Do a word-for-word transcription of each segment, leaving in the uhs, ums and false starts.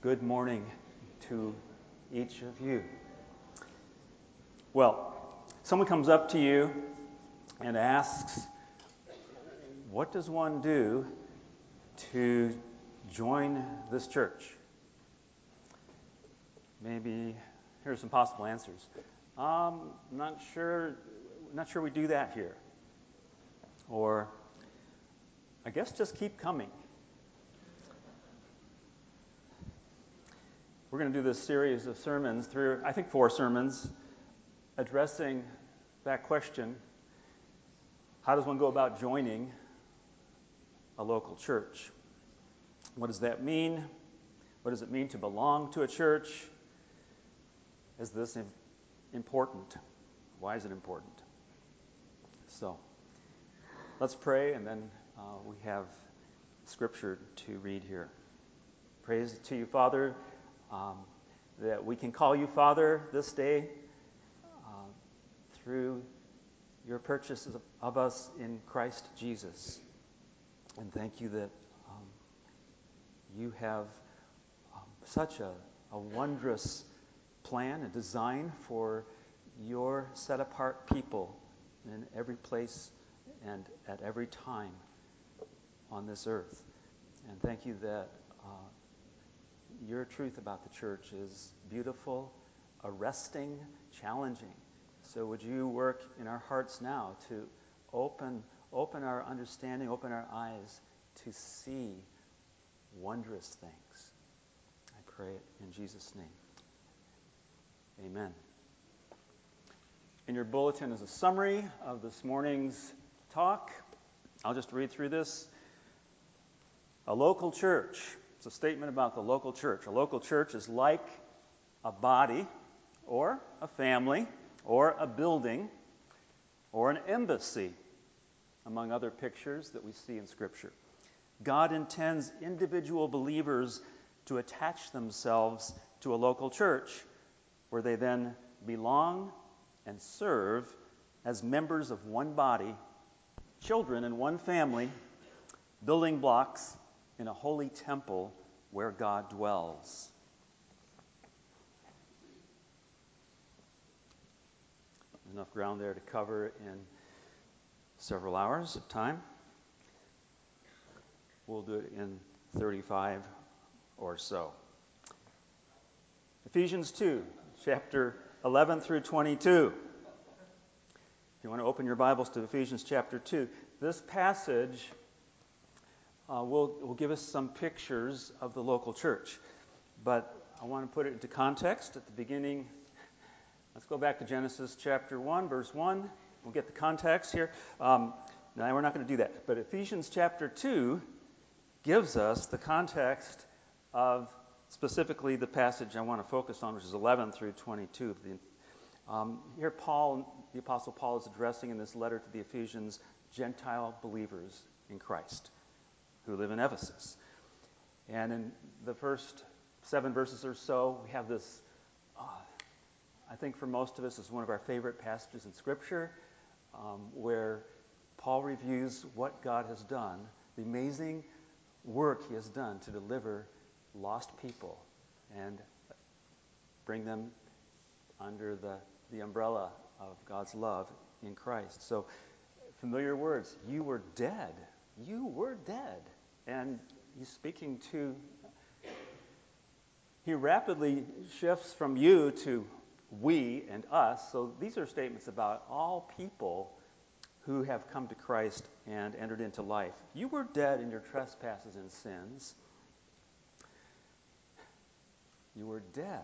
good morning to each of you. Well, someone comes up to you and asks, what does one do to join this church? Maybe here's some possible answers. Um, not sure, not sure we do that here. Or, I guess just keep coming. We're going to do this series of sermons, through I think four sermons, addressing that question. How does one go about joining a local church? What does that mean? What does it mean to belong to a church? Is this important? Why is it important? So, let's pray, and then uh, we have scripture to read here. Praise to you, Father, um, that we can call you Father this day uh, through your purchase of, of us in Christ Jesus. And thank you that um, you have um, such a, a wondrous plan and design for your set-apart people in every place and at every time on this earth. And thank you that uh, your truth about the church is beautiful, arresting, challenging. So would you work in our hearts now to open open our understanding, open our eyes to see wondrous things. I pray it in Jesus' name. Amen. In your bulletin is a summary of this morning's talk. I'll just read through this. A local church. It's a statement about the local church. A local church is like a body or a family or a building or an embassy, among other pictures that we see in Scripture. God intends individual believers to attach themselves to a local church where they then belong and serve as members of one body, children in one family, building blocks in a holy temple where God dwells. There's enough ground there to cover in several hours of time. We'll do it in thirty-five or so. Ephesians two, chapter eleven through twenty-two. If you want to open your Bibles to Ephesians chapter two, this passage uh, will, will give us some pictures of the local church. But I want to put it into context at the beginning. Let's go back to Genesis chapter one, verse one. We'll get the context here. Um, now, we're not going to do that. But Ephesians chapter two gives us the context of specifically the passage I want to focus on, which is eleven through twenty-two. Um, here, Paul, the Apostle Paul, is addressing in this letter to the Ephesians Gentile believers in Christ who live in Ephesus. And in the first seven verses or so, we have this, uh, I think for most of us, is one of our favorite passages in Scripture, um, where Paul reviews what God has done, the amazing work he has done to deliver lost people and bring them under the, the umbrella of God's love in Christ. So, familiar words. You were dead. You were dead. And he's speaking to, he rapidly shifts from you to we and us. So these are statements about all people who have come to Christ and entered into life. You were dead in your trespasses and sins. You were dead.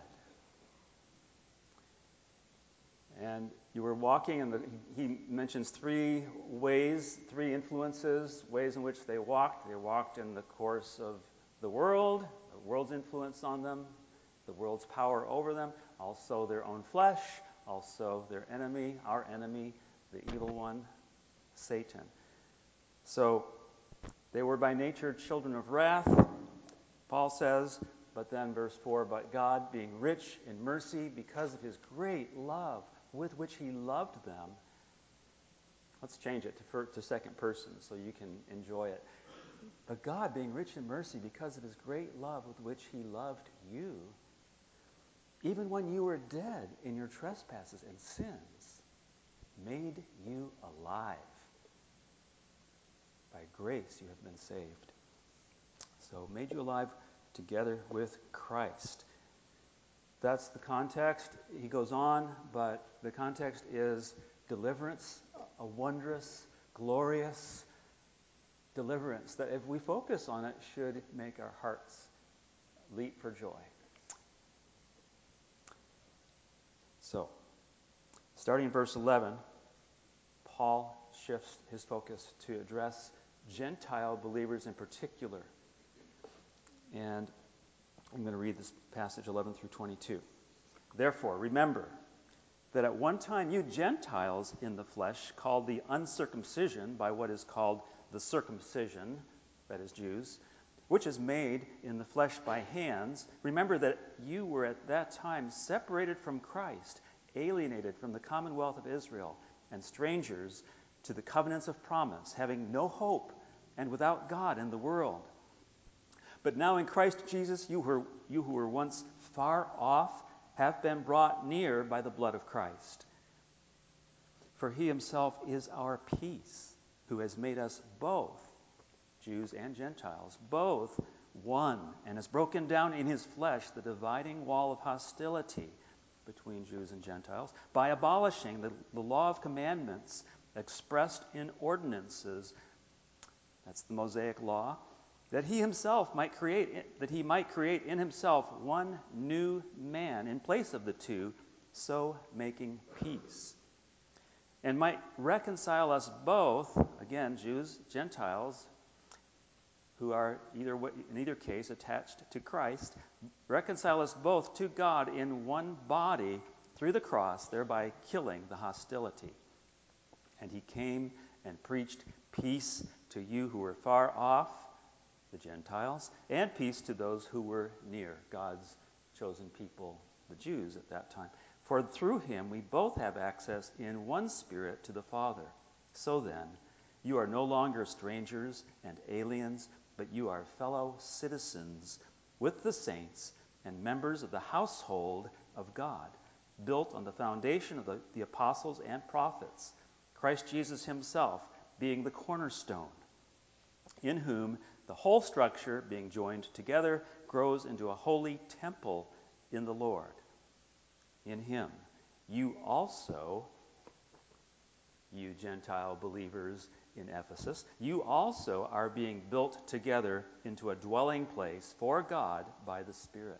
And you were walking, and he mentions three ways, three influences, ways in which they walked. They walked in the course of the world, the world's influence on them, the world's power over them, also their own flesh, also their enemy, our enemy, the evil one, Satan. So they were by nature children of wrath, Paul says, but then verse four, but God, being rich in mercy because of his great love with which he loved them. Let's change it to, to second person so you can enjoy it. But God, being rich in mercy because of his great love with which he loved you, even when you were dead in your trespasses and sins, made you alive. By grace you have been saved. So made you alive together with Christ. That's the context. He goes on, but the context is deliverance, a wondrous, glorious deliverance that if we focus on it should make our hearts leap for joy. So, starting in verse eleven, Paul shifts his focus to address Gentile believers in particular. And I'm going to read this passage eleven through twenty-two. Therefore, remember that at one time you Gentiles in the flesh, called the uncircumcision by what is called the circumcision, that is Jews, which is made in the flesh by hands, remember that you were at that time separated from Christ, alienated from the commonwealth of Israel, and strangers to the covenants of promise, having no hope and without God in the world. But now in Christ Jesus, you who, you who were once far off have been brought near by the blood of Christ. For he himself is our peace, who has made us both, Jews and Gentiles, both one, and has broken down in his flesh the dividing wall of hostility between Jews and Gentiles, by abolishing the, the law of commandments expressed in ordinances, that's the Mosaic law, that he himself might create, that he might create in himself one new man in place of the two, so making peace, and might reconcile us both, again, Jews, Gentiles, who are either in either case attached to Christ, reconcile us both to God in one body through the cross, thereby killing the hostility. And he came and preached peace to you who were far off, the Gentiles, and peace to those who were near, God's chosen people, the Jews at that time. For through him we both have access in one Spirit to the Father. So then, you are no longer strangers and aliens, but you are fellow citizens with the saints and members of the household of God, built on the foundation of the, the apostles and prophets, Christ Jesus himself being the cornerstone, in whom the whole structure, being joined together, grows into a holy temple in the Lord. In him, you also, you Gentile believers in Ephesus, you also are being built together into a dwelling place for God by the Spirit.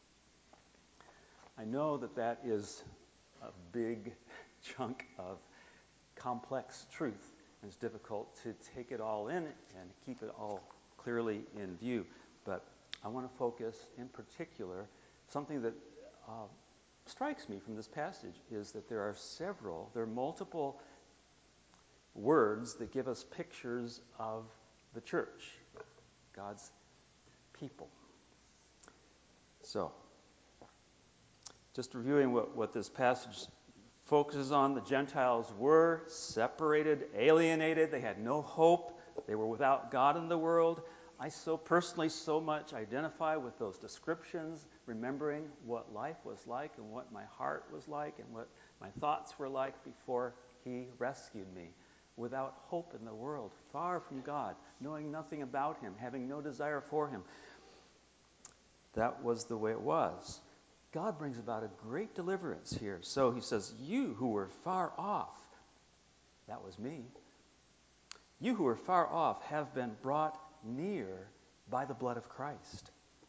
I know that that is a big chunk of complex truth. It's difficult to take it all in and keep it all clearly in view. But I want to focus in particular, something that uh, strikes me from this passage is that there are several, there are multiple words that give us pictures of the church, God's people. So, just reviewing what, what this passage focuses on, the Gentiles were separated, alienated, they had no hope, they were without God in the world. I so personally so much identify with those descriptions, remembering what life was like and what my heart was like and what my thoughts were like before he rescued me. Without hope in the world, far from God, knowing nothing about him, having no desire for him. That was the way it was. God brings about a great deliverance here. So he says, you who were far off, that was me, you who were far off have been brought near by the blood of Christ.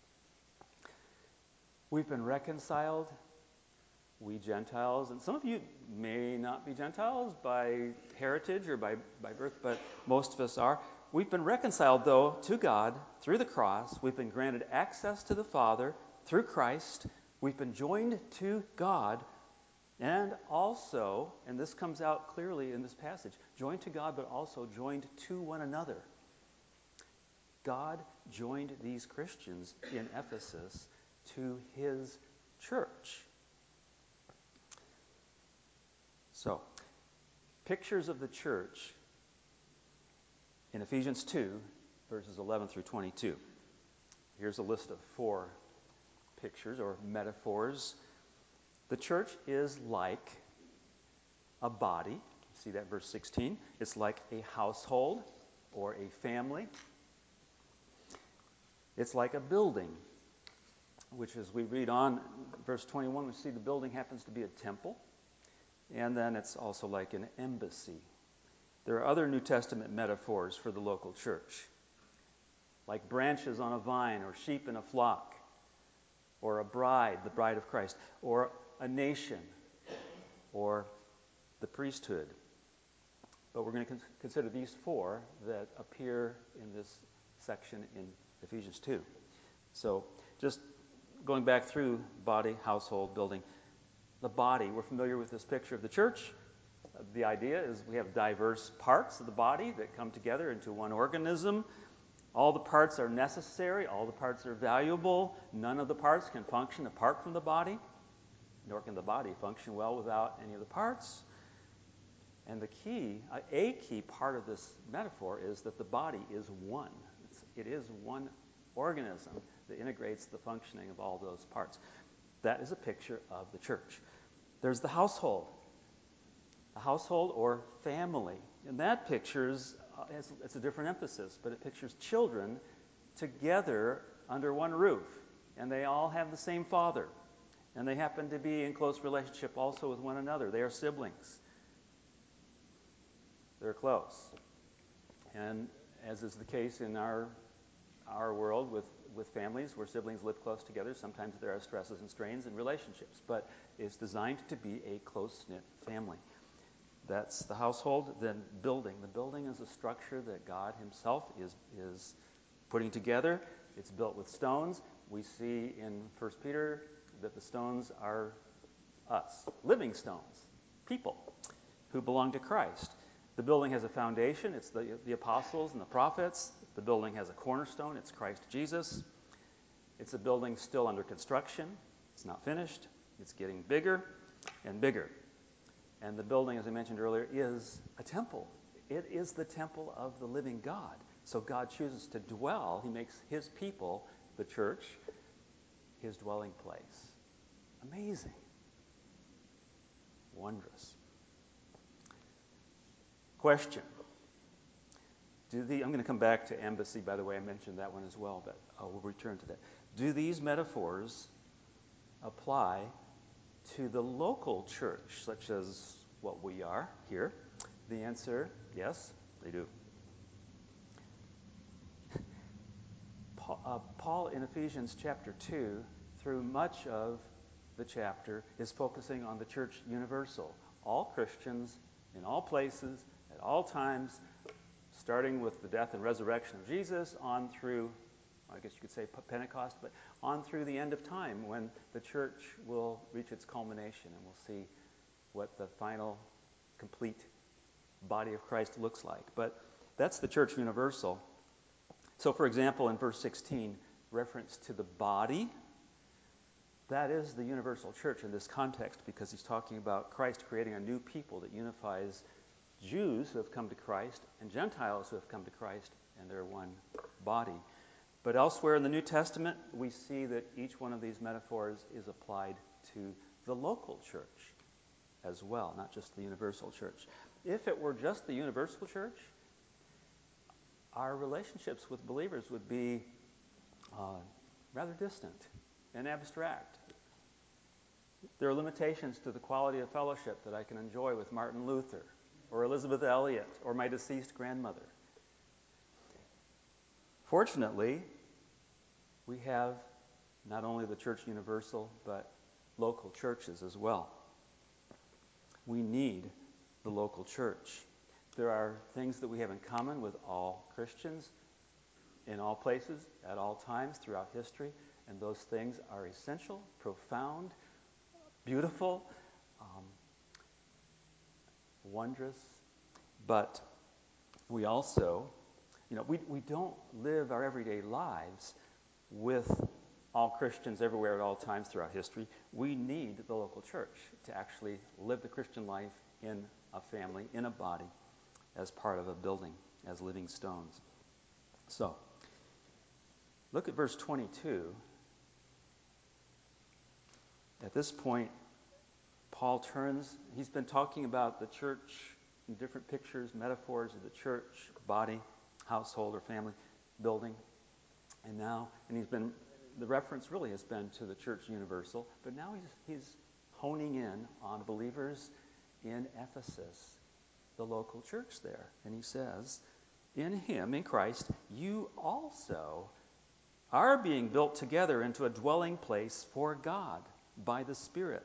We've been reconciled, we Gentiles, and some of you may not be Gentiles by heritage or by, by birth, but most of us are. We've been reconciled, though, to God through the cross. We've been granted access to the Father through Christ. We've been joined to God, and also, and this comes out clearly in this passage, joined to God, but also joined to one another. God joined these Christians in Ephesus to his church. So, pictures of the church in Ephesians two verses eleven through twenty-two. Here's a list of four pictures or metaphors. The church is like a body. See that verse sixteen? It's like a household or a family. It's like a building, which as we read on, verse twenty-one, we see the building happens to be a temple. And then it's also like an embassy. There are other New Testament metaphors for the local church, like branches on a vine, or sheep in a flock, or a bride, the bride of Christ, or a nation, or the priesthood. But we're going to con- consider these four that appear in this section in Ephesians two. So just going back through body, household, building. The body, we're familiar with this picture of the church. The idea is we have diverse parts of the body that come together into one organism. All the parts are necessary. All the parts are valuable. None of the parts can function apart from the body, nor can the body function well without any of the parts. And the key, a key part of this metaphor is that the body is one. It's, it is one organism that integrates the functioning of all those parts. That is a picture of the church. There's the household. A household or family. And that pictures, uh, it's, it's a different emphasis, but it pictures children together under one roof. And they all have the same father. And they happen to be in close relationship also with one another. They are siblings. They're close. And as is the case in our our world with, with families where siblings live close together, sometimes there are stresses and strains in relationships, but it's designed to be a close-knit family. That's the household. Then building. The building is a structure that God himself is, is putting together. It's built with stones. We see in First Peter that the stones are us, living stones, people who belong to Christ. The building has a foundation. It's the, the apostles and the prophets. The building has a cornerstone. It's Christ Jesus. It's a building still under construction. It's not finished. It's getting bigger and bigger. And the building, as I mentioned earlier, is a temple. It is the temple of the living God. So God chooses to dwell. He makes his people, the church, his dwelling place. Amazing. Wondrous. Question. Do the, I'm going to come back to embassy, by the way. I mentioned that one as well, but uh, we'll return to that. Do these metaphors apply to the local church, such as what we are here? The answer, yes, they do. Paul, uh, Paul in Ephesians chapter two, through much of the chapter, is focusing on the church universal. All Christians in all places, at all times, starting with the death and resurrection of Jesus on through, I guess you could say Pentecost, but on through the end of time when the church will reach its culmination and we'll see what the final complete body of Christ looks like. But that's the church universal. So, for example, in verse sixteen, reference to the body, that is the universal church in this context because he's talking about Christ creating a new people that unifies Jews who have come to Christ and Gentiles who have come to Christ, and they're one body. But elsewhere in the New Testament, we see that each one of these metaphors is applied to the local church as well, not just the universal church. If it were just the universal church, our relationships with believers would be uh, rather distant and abstract. There are limitations to the quality of fellowship that I can enjoy with Martin Luther or Elizabeth Elliot or my deceased grandmother. Fortunately, we have not only the church universal, but local churches as well. We need the local church. There are things that we have in common with all Christians in all places, at all times, throughout history, and those things are essential, profound, beautiful, um, wondrous, but we also, you know, we, we don't live our everyday lives with all Christians everywhere at all times throughout history. We need the local church to actually live the Christian life in a family, in a body, as part of a building, as living stones. So, look at verse twenty-two. At this point, Paul turns, he's been talking about the church in different pictures, metaphors of the church, body, household, or family, building. And now, and he's been, the reference really has been to the church universal, but now he's, he's honing in on believers in Ephesus, the local church there. And he says, in him, in Christ, you also are being built together into a dwelling place for God by the Spirit.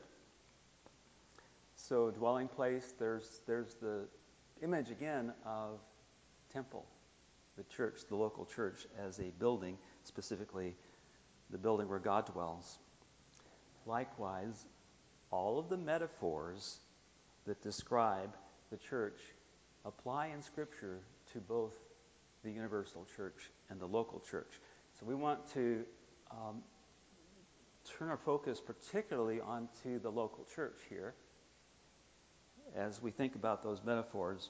So dwelling place, there's there's the image again of temple, the church, the local church as a building, specifically the building where God dwells. Likewise, all of the metaphors that describe the church apply in Scripture to both the universal church and the local church. So we want to um, turn our focus particularly onto the local church here as we think about those metaphors.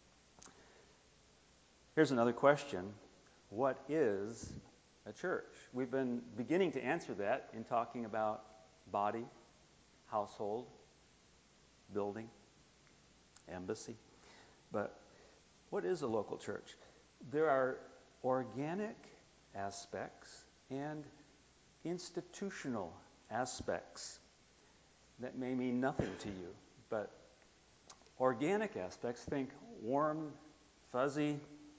Here's another question. What is a church? We've been beginning to answer that in talking about body, household, building, embassy. But what is a local church? There are organic aspects and institutional aspects that may mean nothing to you, but organic aspects, think warm, fuzzy.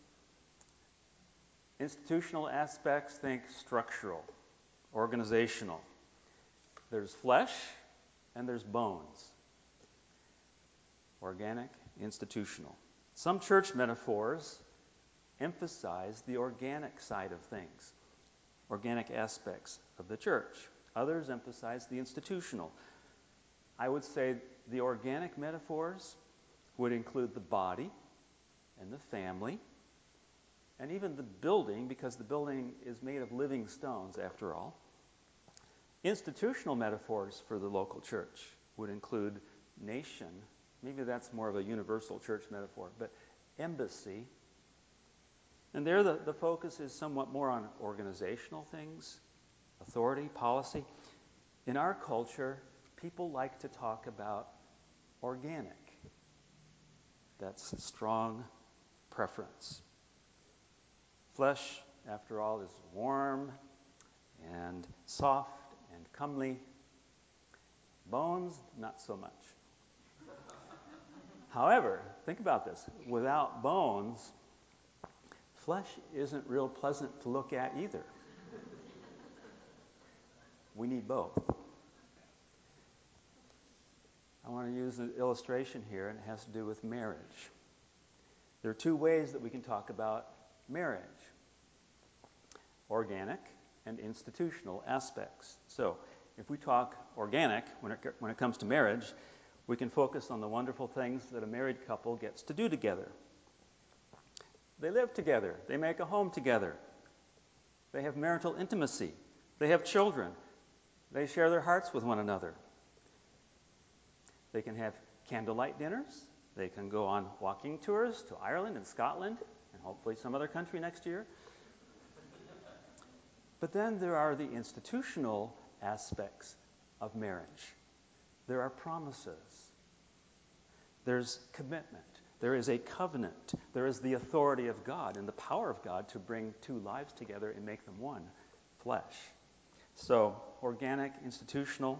Institutional aspects, think structural, organizational. There's flesh and there's bones. Organic, institutional. Some church metaphors emphasize the organic side of things, organic aspects of the church. Others emphasize the institutional. I would say the organic metaphors would include the body and the family and even the building, because the building is made of living stones after all. Institutional metaphors for the local church would include nation. Maybe that's more of a universal church metaphor, but embassy. And there the, the focus is somewhat more on organizational things, authority, policy. In our culture, people like to talk about organic. That's a strong preference. Flesh, after all, is warm and soft and comely. Bones, not so much. However, think about this. Without bones, flesh isn't real pleasant to look at either. We need both. I want to use an illustration here, and it has to do with marriage. There are two ways that we can talk about marriage: organic and institutional aspects. So, if we talk organic, when it, when it comes to marriage, we can focus on the wonderful things that a married couple gets to do together. They live together. They make a home together. They have marital intimacy. They have children. They share their hearts with one another. They can have candlelight dinners. They can go on walking tours to Ireland and Scotland and hopefully some other country next year. But then there are the institutional aspects of marriage. There are promises. There's commitment. There is a covenant. There is the authority of God and the power of God to bring two lives together and make them one flesh. So, organic, institutional.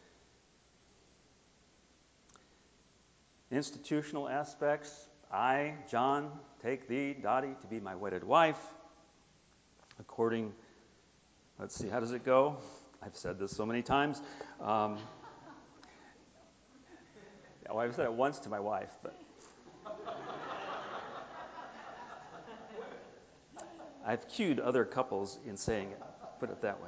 Institutional aspects. I, John, take thee, Dottie, to be my wedded wife. According, let's see, how does it go? I've said this so many times. Um, well, I've said it once to my wife, but I've cued other couples in saying it, put it that way.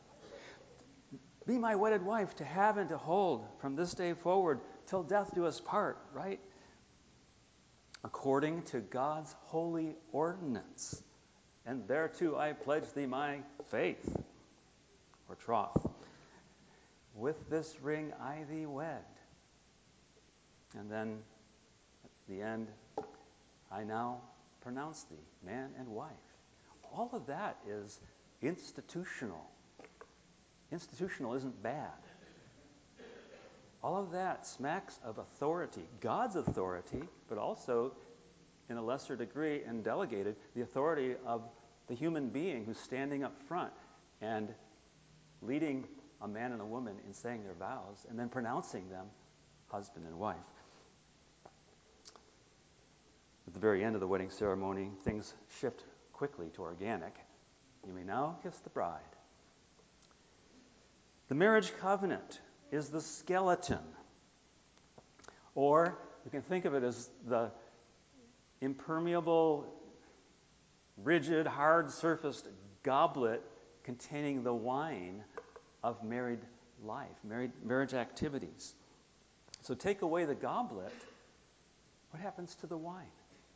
Be my wedded wife, to have and to hold from this day forward till death do us part, right? According to God's holy ordinance. And thereto I pledge thee my faith, or troth. With this ring I thee wed. And then at the end, I now pronounce thee man and wife. all of that is institutional. Institutional isn't bad. All of that smacks of authority, God's authority, but also, in a lesser degree and delegated, the authority of the human being who's standing up front and leading a man and a woman in saying their vows and then pronouncing them husband and wife. At the very end of the wedding ceremony, things shift quickly to organic. You may now kiss the bride. The marriage covenant is the skeleton, or you can think of it as the impermeable, rigid, hard-surfaced goblet containing the wine of married life, married marriage activities. So take away the goblet, what happens to the wine?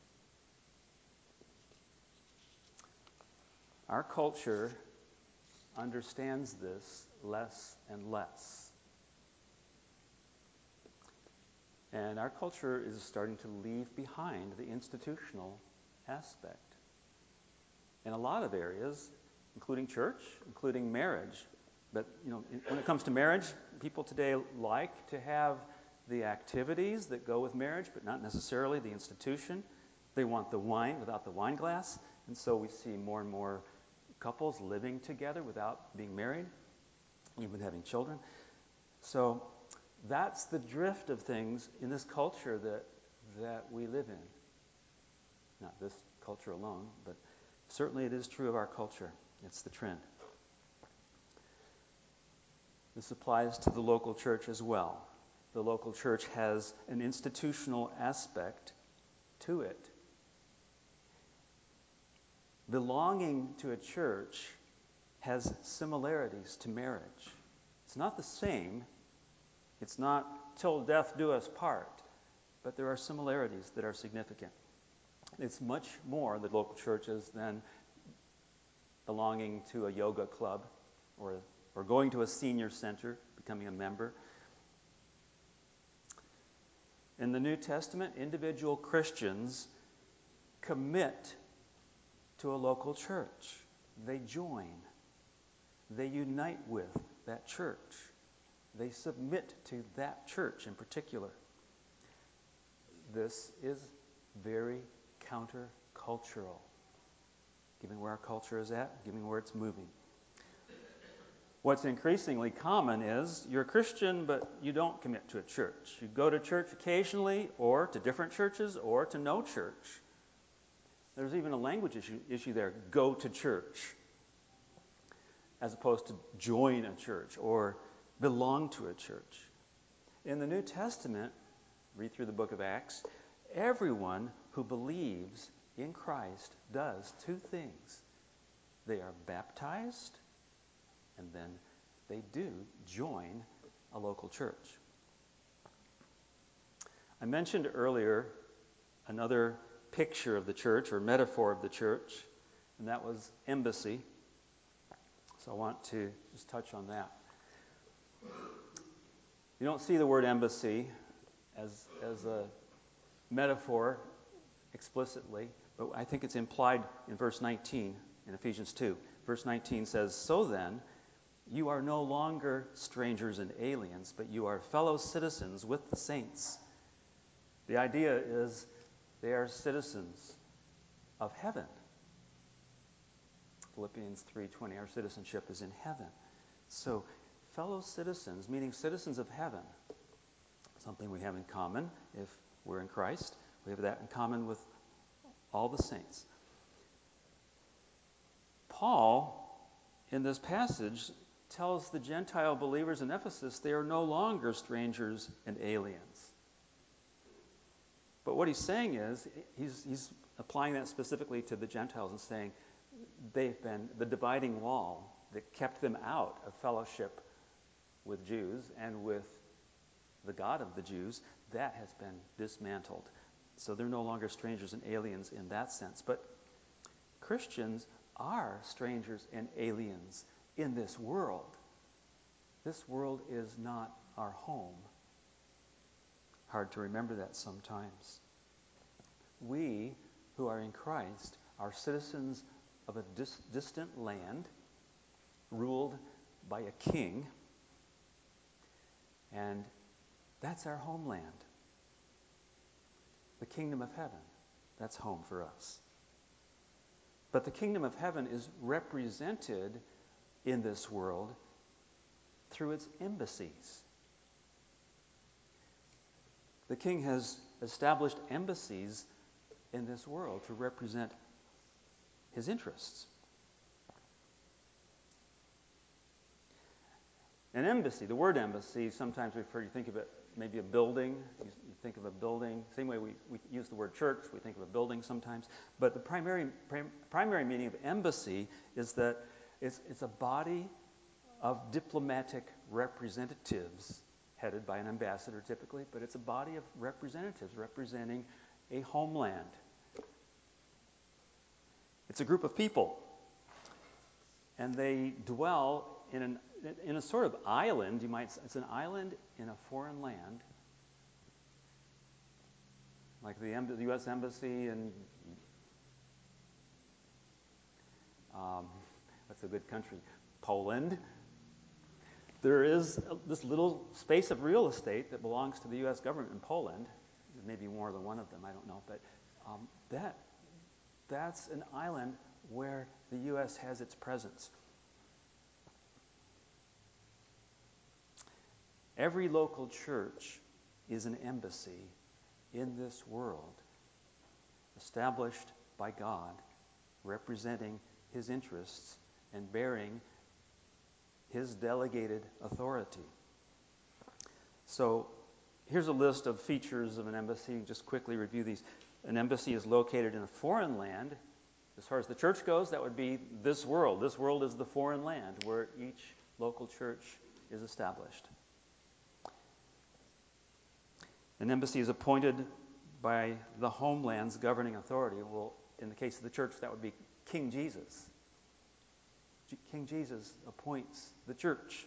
Our culture understands this less and less. And our culture is starting to leave behind the institutional aspect in a lot of areas, including church, including marriage. But, you know, when it comes to marriage, people today like to have the activities that go with marriage, but not necessarily the institution. They want the wine without the wine glass. And so we see more and more couples living together without being married, even having children. So that's the drift of things in this culture that that we live in. Not this culture alone, but certainly it is true of our culture. It's the trend. This applies to the local church as well. The local church has an institutional aspect to it. Belonging to a church has similarities to marriage. It's not the same. It's not till death do us part, but there are similarities that are significant. It's much more, the local churches, than belonging to a yoga club or, or going to a senior center, becoming a member. In the New Testament, individual Christians commit to a local church. They join. They unite with that church. They submit to that church in particular. This is very countercultural, given where our culture is at, given where it's moving. What's increasingly common is you're a Christian, but you don't commit to a church. You go to church occasionally, or to different churches, or to no church. There's even a language issue, issue there, go to church, as opposed to join a church or belong to a church. In the New Testament, read through the book of Acts, everyone who believes in Christ does two things. They are baptized, and then they do join a local church. I mentioned earlier another picture of the church, or metaphor of the church, and that was embassy. So I want to just touch on that. You don't see the word embassy as, as a metaphor explicitly, but I think it's implied in verse nineteen in Ephesians two. Verse nineteen says, "So then, you are no longer strangers and aliens, but you are fellow citizens with the saints." The idea is they are citizens of heaven. Philippians three twenty, our citizenship is in heaven. So, fellow citizens, meaning citizens of heaven, something we have in common if we're in Christ. We have that in common with all the saints. Paul, in this passage, tells the Gentile believers in Ephesus they are no longer strangers and aliens. But what he's saying is, he's, he's applying that specifically to the Gentiles and saying they've been the dividing wall that kept them out of fellowship with Jews and with the God of the Jews, that has been dismantled. So they're no longer strangers and aliens in that sense. But Christians are strangers and aliens in this world. This world is not our home. Hard to remember that sometimes. We who are in Christ are citizens of a dis- distant land ruled by a king, and that's our homeland. The kingdom of heaven, that's home for us. But the kingdom of heaven is represented in this world through its embassies. The king has established embassies in this world to represent his interests. An embassy, the word embassy, sometimes refer, you think of it, maybe a building. You, you think of a building. Same way we, we use the word church, we think of a building sometimes. But the primary prim, primary meaning of embassy is that it's, it's a body of diplomatic representatives headed by an ambassador typically, but it's a body of representatives representing a homeland. It's a group of people, and they dwell in an in a sort of island. You might say it's an island in a foreign land, like the, the U S Embassy in um, what's a good country? Poland. There is this little space of real estate that belongs to the U S government in Poland. There may be more than one of them, I don't know. But um, that that's an island where the U S has its presence. Every local church is an embassy in this world, established by God, representing his interests and bearing his delegated authority. So here's a list of features of an embassy. Just quickly review these. An embassy is located in a foreign land. As far as the church goes, that would be this world. This world is the foreign land where each local church is established. An embassy is appointed by the homeland's governing authority. Well, in the case of the church, that would be King Jesus. King Jesus appoints the church.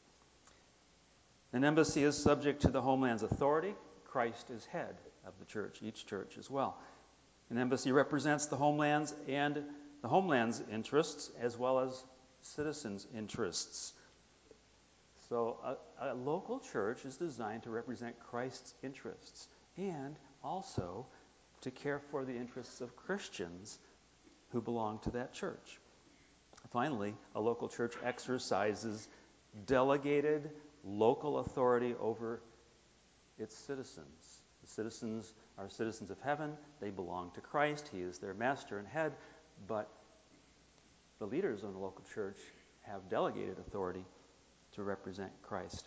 An embassy is subject to the homeland's authority. Christ is head of the church, each church as well. An embassy represents the homeland's and the homeland's interests as well as citizens' interests. So a, a local church is designed to represent Christ's interests and also to care for the interests of Christians who belong to that church. Finally, a local church exercises delegated local authority over its citizens. The citizens are citizens of heaven. They belong to Christ. He is their master and head. But the leaders of the local church have delegated authority to represent Christ.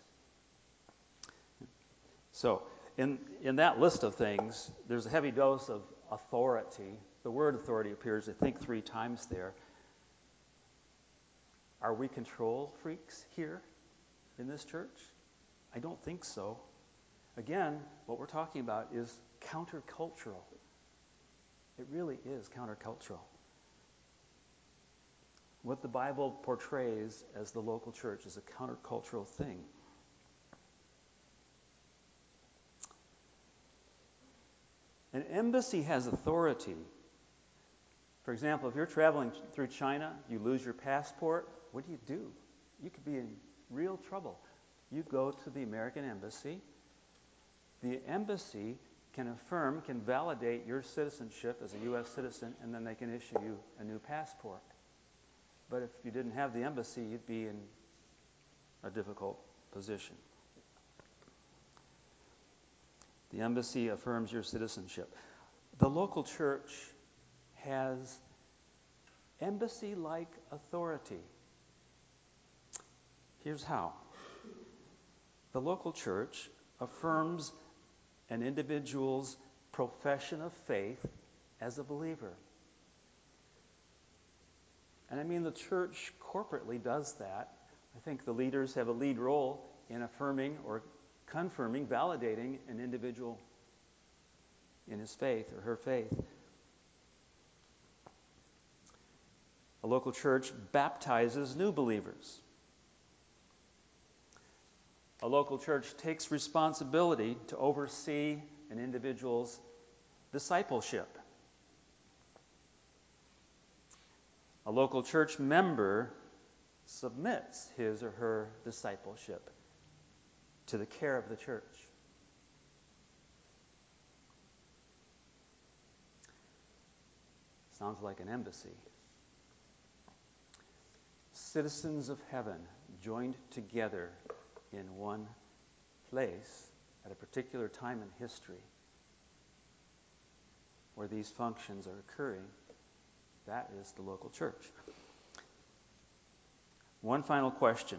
So, in, in that list of things, there's a heavy dose of authority. The word authority appears, I think, three times there. Are we control freaks here in this church? I don't think so. Again, what we're talking about is countercultural. It really is countercultural. What the Bible portrays as the local church is a countercultural thing. An embassy has authority. For example, if you're traveling through China, you lose your passport, what do you do? You could be in real trouble. You go to the American embassy. The embassy can affirm, can validate your citizenship as a U S citizen, and then they can issue you a new passport. But if you didn't have the embassy, you'd be in a difficult position. The embassy affirms your citizenship. The local church has embassy-like authority. Here's how. The local church affirms an individual's profession of faith as a believer. And I mean, the church corporately does that. I think the leaders have a lead role in affirming or confirming, validating an individual in his faith or her faith. A local church baptizes new believers. A local church takes responsibility to oversee an individual's discipleship. A local church member submits his or her discipleship to the care of the church. Sounds like an embassy. Citizens of heaven joined together in one place at a particular time in history where these functions are occurring. That is the local church. One final question.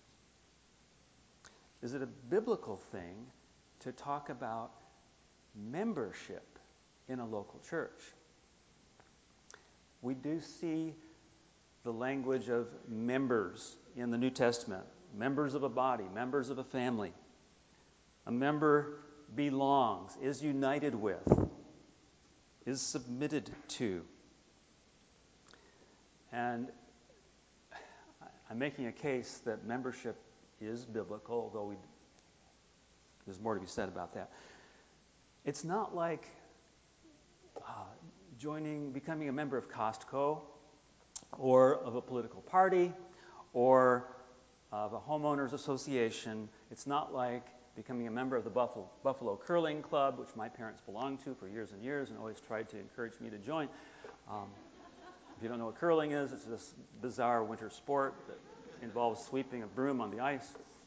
Is it a biblical thing to talk about membership in a local church? We do see the language of members in the New Testament. Members of a body, members of a family. A member belongs, is united with, is submitted to. And I'm making a case that membership is biblical, although we, there's more to be said about that. It's not like uh, joining, becoming a member of Costco or of a political party or of a homeowners association. It's not like becoming a member of the Buffalo, Buffalo Curling Club, which my parents belonged to for years and years and always tried to encourage me to join. Um, if you don't know what curling is, it's this bizarre winter sport that involves sweeping a broom on the ice.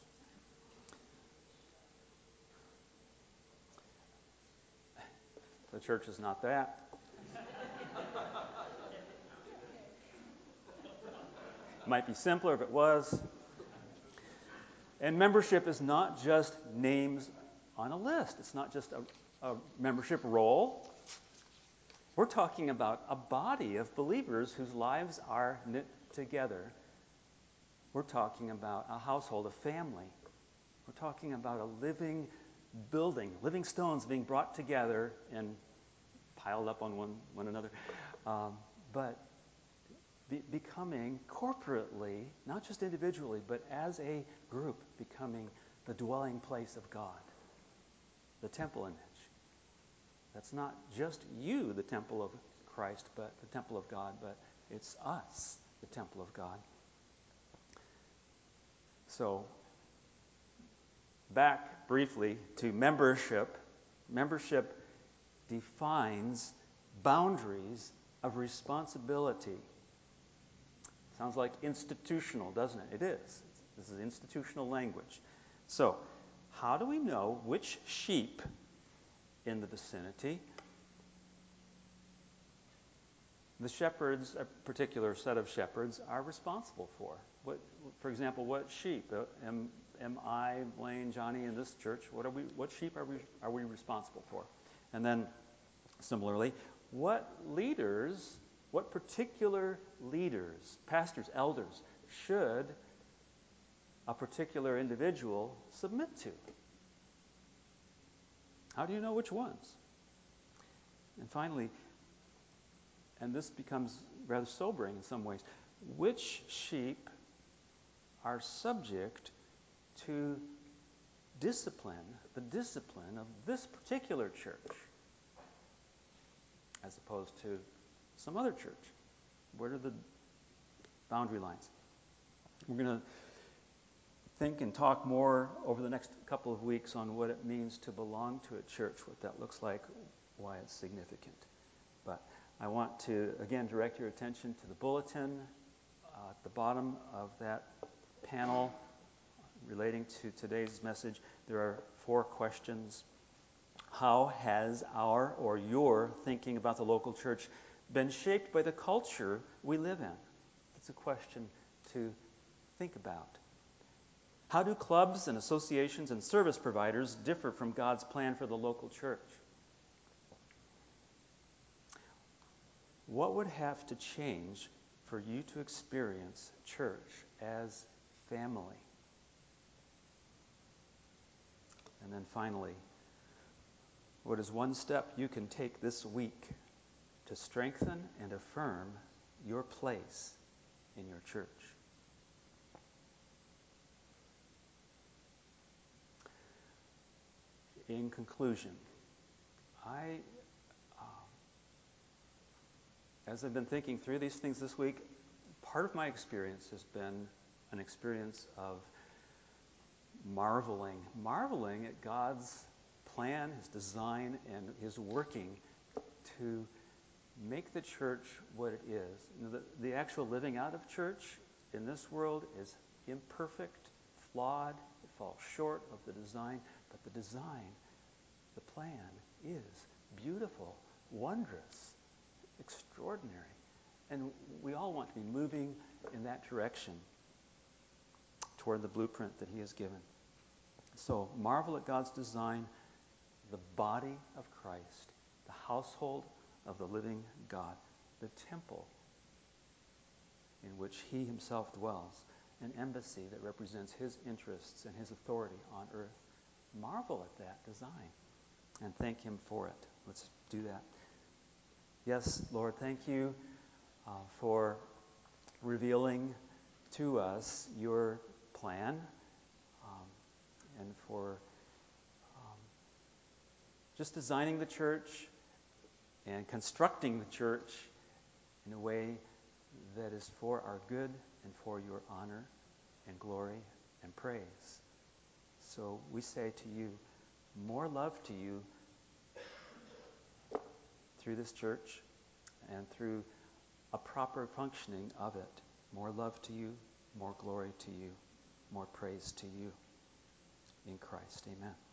The church is not that. Might be simpler if it was. And membership is not just names on a list. It's not just a, a membership roll. We're talking about a body of believers whose lives are knit together. We're talking about a household, a family. We're talking about a living building, living stones being brought together and piled up on one, one another. Um, but be, becoming corporately, not just individually, but as a group, becoming the dwelling place of God, the temple image. That's not just you, the temple of Christ, but the temple of God, but it's us, the temple of God. So, back briefly to membership. Membership defines boundaries of responsibility. Sounds like institutional, doesn't it? It is. This is institutional language. So, how do we know which sheep in the vicinity the shepherds, a particular set of shepherds, are responsible for? What, for example, what sheep? Am, am I, Blaine, Johnny, in this church? What are we? What sheep are we? Are we responsible for? And then, similarly, what leaders? What particular leaders, pastors, elders, should a particular individual submit to? How do you know which ones? And finally, and this becomes rather sobering in some ways, which sheep are subject to discipline, the discipline of this particular church, as opposed to some other church? Where are the boundary lines? We're going to think and talk more over the next couple of weeks on what it means to belong to a church, what that looks like, why it's significant. But I want to, again, direct your attention to the bulletin uh, at the bottom of that panel relating to today's message. There are four questions. How has our or your thinking about the local church been shaped by the culture we live in? It's a question to think about. How do clubs and associations and service providers differ from God's plan for the local church? What would have to change for you to experience church as family? And then finally, what is one step you can take this week to strengthen and affirm your place in your church? In conclusion, I, um, as I've been thinking through these things this week, part of my experience has been an experience of marveling, marveling at God's plan, His design, and His working to make the church what it is. You know, the, the actual living out of church in this world is imperfect, flawed, it falls short of the design, but the design, the plan is beautiful, wondrous, extraordinary. And we all want to be moving in that direction toward the blueprint that He has given. So marvel at God's design, the body of Christ, the household of the living God, the temple in which He Himself dwells, an embassy that represents His interests and His authority on earth. Marvel at that design and thank Him for it. Let's do that. Yes, Lord, thank You uh, for revealing to us Your plan um, and for um, just designing the church and constructing the church in a way that is for our good and for Your honor and glory and praise. So we say to You, more love to You through this church and through a proper functioning of it. More love to You, more glory to You, more praise to You. In Christ, amen.